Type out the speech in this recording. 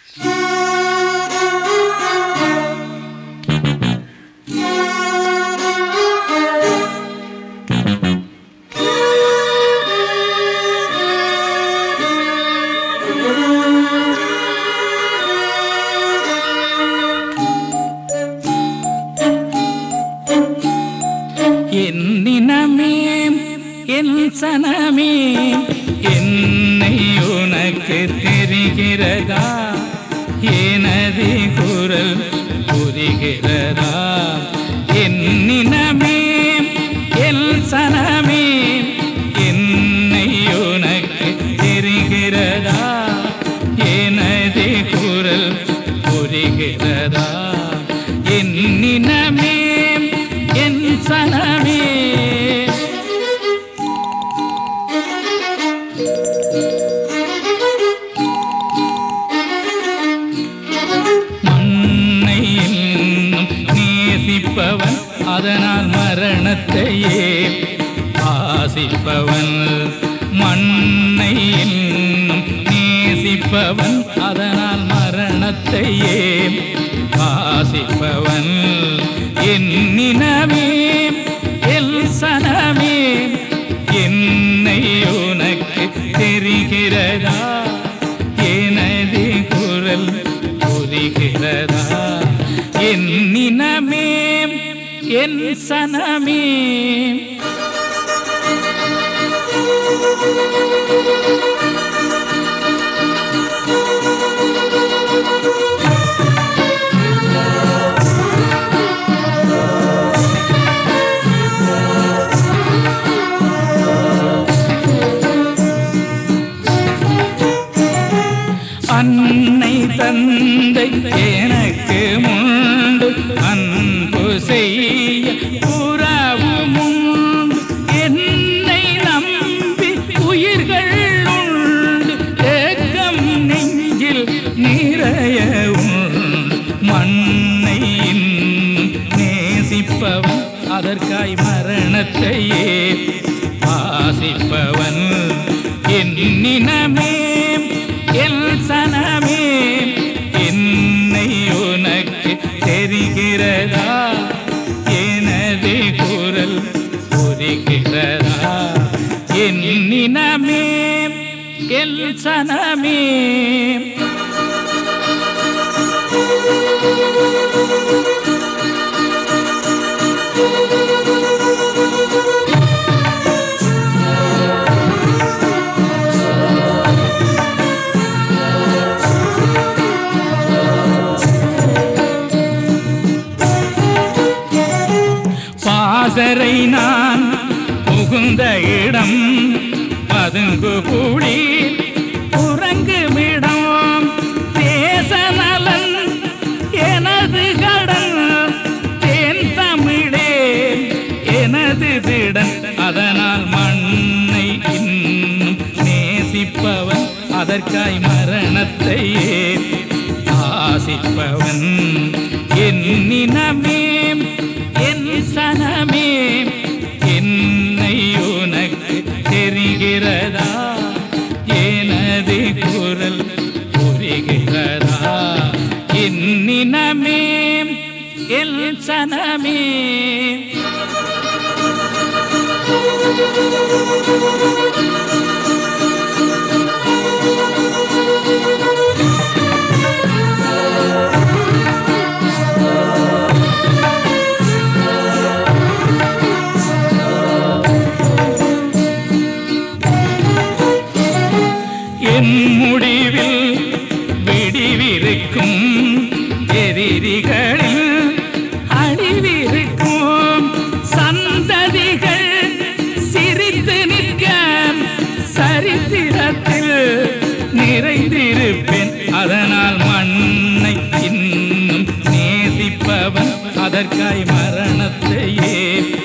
என்னினமே என் சனமே என்னை உனக்கு தெரிகிறதா? எனது குரல் புரிகிறதா? என்னினமே என் சனமே என்னை உனக்கு தெரிகிறதா? எனது குரல் புரிகிறதா? என்னினமே என் சனமே மண்ணை இன்னும் நேசிப்பவன் அதனால் மரணத்தையே ஆசிப்பவன். மண்ணை இன்னும் நேசிப்பவன் அதனால் மரணத்தையே ஆசிப்பவன். என்னினமே என் சனமே என்னை உனக்கு தெரிகிறதா? எனது குரல் புரிகிறதா? என்னினமே என் சனமே அன்னை தந்தை எனக்கு முண்டு அன்பு செய்ய உறவும் உண்டு. என்னை நம்பி உயிர்கள் உண்டு ஏக்கம் நெஞ்சில் நிறைய உண்டு. மண்ணை இன்னும் நேசிப்பவன் அதற்காய் மரணத்தையே ஆசிப்பவன். என்னினமே என் சனமே என்னை உனக்கு தெரிகிறதா? எனது குரல் புரிகிறதா? என்னினமே என் சனமே பாசறை நான் புகுந்த இடம் பதுங்கு கூடி உறங்குமிடம். தேச நலன் எனது கடன் தேன் தமிழே எனது திடன். அதனால் மண்ணை இன்னும் நேசிப்பவன் அதற்காய் மரணத்தையே ஆசிப்பவன். என்னினமே என் சனமே என்னை உனக்கு தெரிகிறதா? எனது குரல் புரிகிறதா? என்னினமே என் சனமே என் முடிவில் விடிவிருக்கும் எதிரிகளில் அழிவிருக்கும் சந்ததிகள் சிரித்து நிற்க சரித்திரத்தில் நிறைந்திருப்பேன். அதனால் மண்ணை இன்னும் நேசிப்பவன் அதற்காய் மரணத்தையே